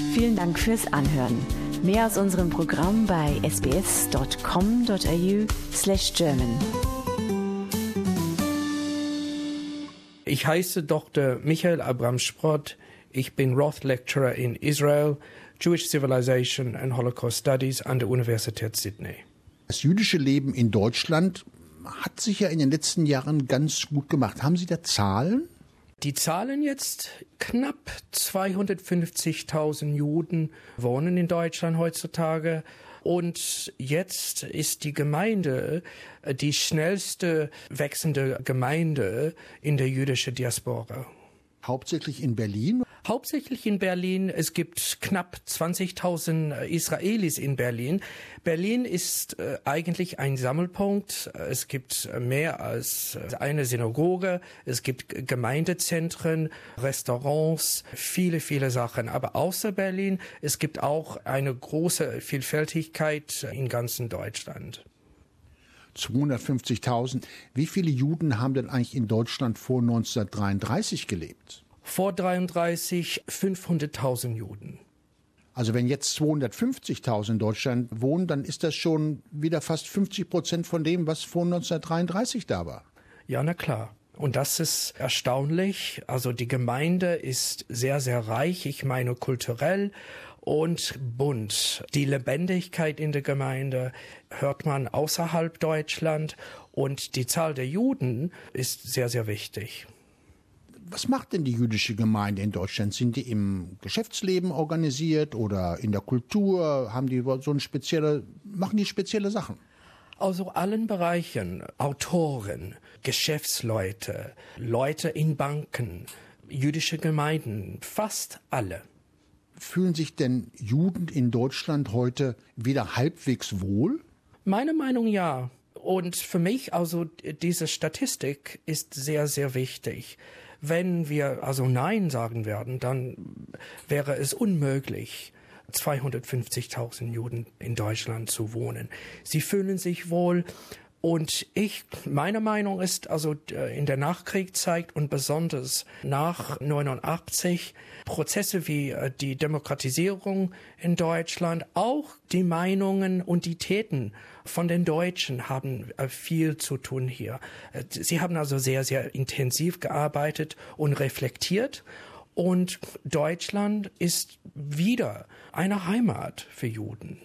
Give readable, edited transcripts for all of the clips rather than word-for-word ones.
Vielen Dank fürs Anhören. Mehr aus unserem Programm bei sbs.com.au/German. Ich heiße Dr. Michael Abrams-Sprott. Ich bin Roth Lecturer in Israel, Jewish Civilization and Holocaust Studies an der Universität Sydney. Das jüdische Leben in Deutschland hat sich ja in den letzten Jahren ganz gut gemacht. Haben Sie da Zahlen? Die Zahlen jetzt, knapp 250.000 Juden wohnen in Deutschland heutzutage. Und jetzt ist die Gemeinde die schnellste wachsende Gemeinde in der jüdischen Diaspora. Hauptsächlich in Berlin? Hauptsächlich in Berlin. Es gibt knapp 20.000 Israelis in Berlin. Berlin ist eigentlich ein Sammelpunkt. Es gibt mehr als eine Synagoge. Es gibt Gemeindezentren, Restaurants, viele, viele Sachen. Aber außer Berlin, es gibt auch eine große Vielfältigkeit in ganzen Deutschland. 250.000. Wie viele Juden haben denn eigentlich in Deutschland vor 1933 gelebt? Vor 1933 500.000 Juden. Also wenn jetzt 250.000 in Deutschland wohnen, dann ist das schon wieder fast 50% von dem, was vor 1933 da war. Ja, na klar. Und das ist erstaunlich. Also die Gemeinde ist sehr, sehr reich, ich meine kulturell und bunt. Die Lebendigkeit in der Gemeinde hört man außerhalb Deutschland und die Zahl der Juden ist sehr, sehr wichtig. Was macht denn die jüdische Gemeinde in Deutschland? Sind die im Geschäftsleben organisiert oder in der Kultur? Haben die machen die spezielle Sachen? Also allen Bereichen, Autoren, Geschäftsleute, Leute in Banken, jüdische Gemeinden, fast alle. Fühlen sich denn Juden in Deutschland heute wieder halbwegs wohl? Meine Meinung ja. Und für mich, also diese Statistik ist sehr, sehr wichtig. Wenn wir also Nein sagen werden, dann wäre es unmöglich, 250.000 Juden in Deutschland zu wohnen. Sie fühlen sich wohl. Und meine Meinung ist, also in der Nachkriegszeit und besonders nach 89, Prozesse wie die Demokratisierung in Deutschland, auch die Meinungen und die Täten von den Deutschen haben viel zu tun hier. Sie haben also sehr, sehr intensiv gearbeitet und reflektiert. Und Deutschland ist wieder eine Heimat für Juden.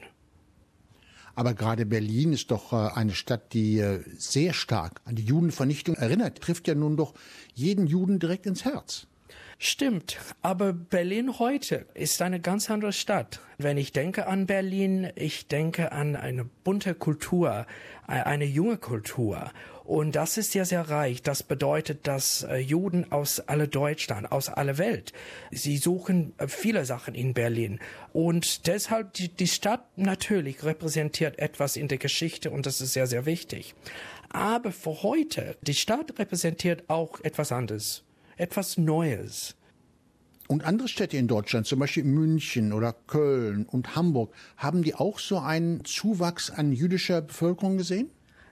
Aber gerade Berlin ist doch eine Stadt, die sehr stark an die Judenvernichtung erinnert. Trifft ja nun doch jeden Juden direkt ins Herz. Stimmt, aber Berlin heute ist eine ganz andere Stadt. Wenn ich denke an Berlin, ich denke an eine bunte Kultur, eine junge Kultur. Und das ist ja sehr reich. Das bedeutet, dass Juden aus aller Deutschland, aus aller Welt, sie suchen viele Sachen in Berlin. Und deshalb, die Stadt natürlich repräsentiert etwas in der Geschichte und das ist sehr, sehr wichtig. Aber für heute, die Stadt repräsentiert auch etwas anderes. Etwas Neues. Und andere Städte in Deutschland, zum Beispiel München oder Köln und Hamburg, haben die auch so einen Zuwachs an jüdischer Bevölkerung gesehen?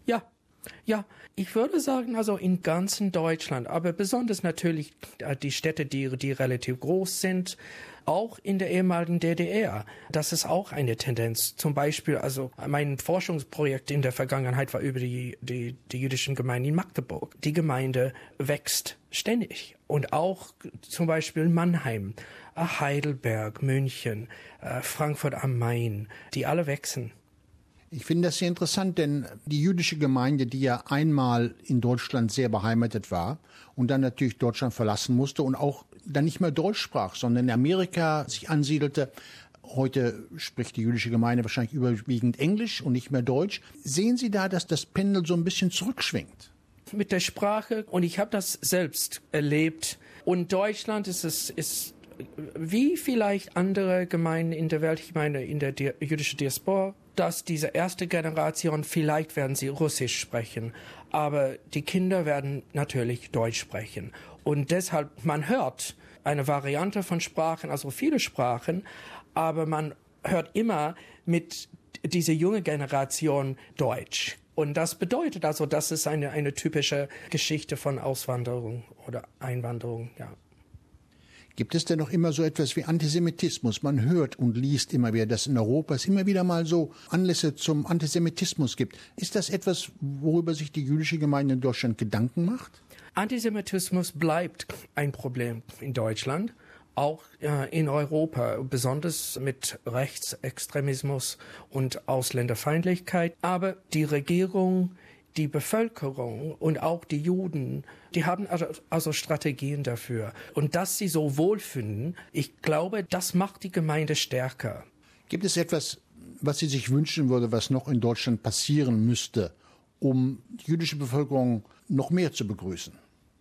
Ja, ich würde sagen, also in ganzen Deutschland, aber besonders natürlich die Städte, die relativ groß sind, auch in der ehemaligen DDR. Das ist auch eine Tendenz. Zum Beispiel, also mein Forschungsprojekt in der Vergangenheit war über die jüdischen Gemeinden in Magdeburg. Die Gemeinde wächst ständig. Und auch zum Beispiel Mannheim, Heidelberg, München, Frankfurt am Main, die alle wachsen. Ich finde das sehr interessant, denn die jüdische Gemeinde, die ja einmal in Deutschland sehr beheimatet war und dann natürlich Deutschland verlassen musste und auch dann nicht mehr Deutsch sprach, sondern in Amerika sich ansiedelte. Heute spricht die jüdische Gemeinde wahrscheinlich überwiegend Englisch und nicht mehr Deutsch. Sehen Sie da, dass das Pendel so ein bisschen zurückschwingt? Mit der Sprache, und ich habe das selbst erlebt. Und Deutschland ist wie vielleicht andere Gemeinden in der Welt, ich meine in der jüdischen Diaspora, dass diese erste Generation, vielleicht werden sie Russisch sprechen, aber die Kinder werden natürlich Deutsch sprechen. Und deshalb, man hört eine Variante von Sprachen, also viele Sprachen, aber man hört immer mit dieser junge Generation Deutsch. Und das bedeutet also, das ist eine typische Geschichte von Auswanderung oder Einwanderung, ja. Gibt es denn noch immer so etwas wie Antisemitismus? Man hört und liest immer wieder, dass in Europa es immer wieder mal so Anlässe zum Antisemitismus gibt. Ist das etwas, worüber sich die jüdische Gemeinde in Deutschland Gedanken macht? Antisemitismus bleibt ein Problem in Deutschland, auch in Europa, besonders mit Rechtsextremismus und Ausländerfeindlichkeit. Aber die Regierung, die Bevölkerung und auch die Juden, die haben also Strategien dafür. Und dass sie so wohlfühlen, ich glaube, das macht die Gemeinde stärker. Gibt es etwas, was Sie sich wünschen würde, was noch in Deutschland passieren müsste, um die jüdische Bevölkerung noch mehr zu begrüßen?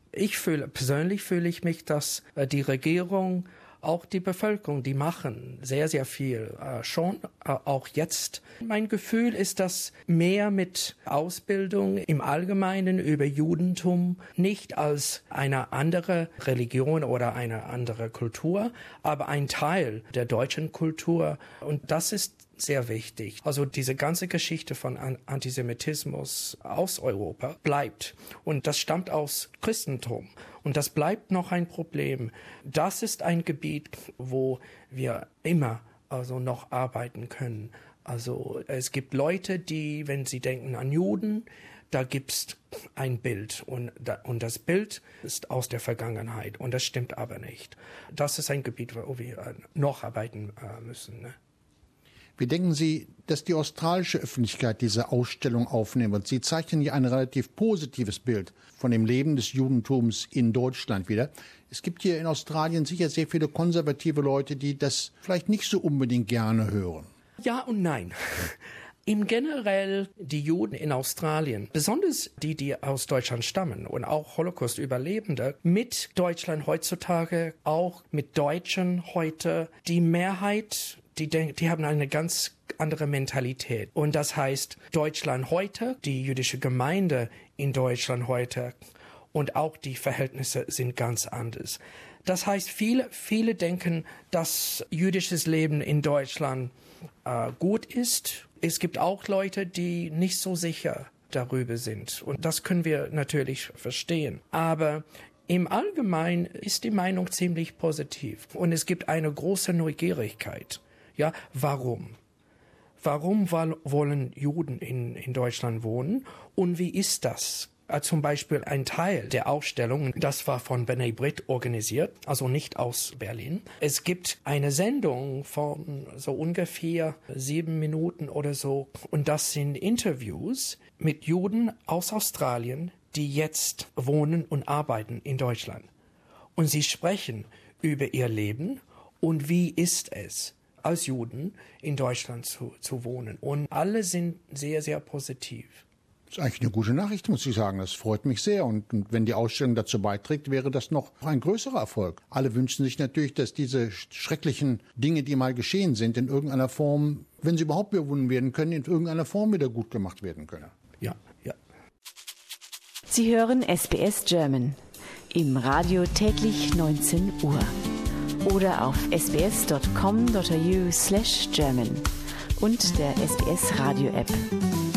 Persönlich fühle ich mich, dass die Regierung, auch die Bevölkerung, die machen sehr, sehr viel, schon auch jetzt. Mein Gefühl ist, dass mehr mit Ausbildung im Allgemeinen über Judentum, nicht als eine andere Religion oder eine andere Kultur, aber ein Teil der deutschen Kultur. Und das ist sehr wichtig. Also diese ganze Geschichte von Antisemitismus aus Europa bleibt. Und das stammt aus Christentum. Und das bleibt noch ein Problem. Das ist ein Gebiet, wo wir immer noch arbeiten können. Also es gibt Leute, die, wenn sie denken an Juden, da gibt's ein Bild und das Bild ist aus der Vergangenheit und das stimmt aber nicht. Das ist ein Gebiet, wo wir noch arbeiten müssen. Ne? Wie denken Sie, dass die australische Öffentlichkeit diese Ausstellung aufnehmen wird? Sie zeichnen hier ein relativ positives Bild von dem Leben des Judentums in Deutschland wieder. Es gibt hier in Australien sicher sehr viele konservative Leute, die das vielleicht nicht so unbedingt gerne hören. Ja und nein. Im Generell die Juden in Australien, besonders die aus Deutschland stammen und auch Holocaust-Überlebende, mit Deutschland heutzutage, auch mit Deutschen heute, die Mehrheit, die haben eine ganz andere Mentalität. Und das heißt, Deutschland heute, die jüdische Gemeinde in Deutschland heute und auch die Verhältnisse sind ganz anders. Das heißt, viele denken, dass jüdisches Leben in Deutschland gut ist. Es gibt auch Leute, die nicht so sicher darüber sind. Und das können wir natürlich verstehen. Aber im Allgemeinen ist die Meinung ziemlich positiv. Und es gibt eine große Neugierigkeit. Ja, warum? Warum wollen Juden in Deutschland wohnen? Und wie ist das? Zum Beispiel ein Teil der Ausstellung, das war von B'nai B'rith organisiert, also nicht aus Berlin. Es gibt eine Sendung von so ungefähr 7 Minuten oder so. Und das sind Interviews mit Juden aus Australien, die jetzt wohnen und arbeiten in Deutschland. Und sie sprechen über ihr Leben und wie ist es, als Juden in Deutschland zu wohnen. Und alle sind sehr, sehr positiv. Das ist eigentlich eine gute Nachricht, muss ich sagen. Das freut mich sehr. Und wenn die Ausstellung dazu beiträgt, wäre das noch ein größerer Erfolg. Alle wünschen sich natürlich, dass diese schrecklichen Dinge, die mal geschehen sind, in irgendeiner Form, wenn sie überhaupt überwunden werden können, in irgendeiner Form wieder gut gemacht werden können. Ja, ja. Sie hören SBS German im Radio täglich 19 Uhr oder auf sbs.com.au/German und der SBS Radio App.